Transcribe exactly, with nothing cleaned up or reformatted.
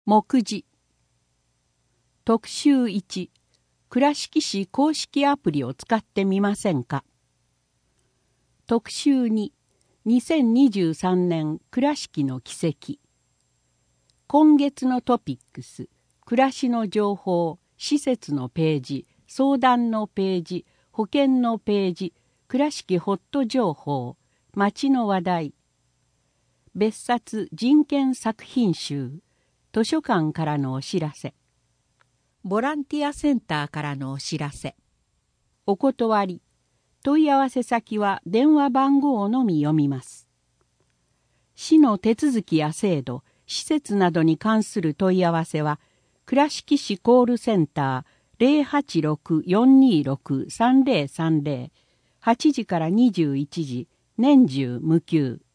目次特集いち、倉敷市公式アプリを使ってみませんか。特集に、にせんにじゅうさんねん倉敷の奇跡。今月のトピックス、暮らしの情報、施設のページ、相談のページ、保険のページ、倉敷ホット情報、街の話題。別冊人権作品集、図書館からのお知らせ。ボランティアセンターからのお知らせ。お断り。問い合わせ先は電話番号のみ読みます。市の手続きや制度、施設などに関する問い合わせは、倉敷市コールセンター ゼロはちろく よんにろく さんぜろさんぜろ はちじからにじゅういちじ、年中無休。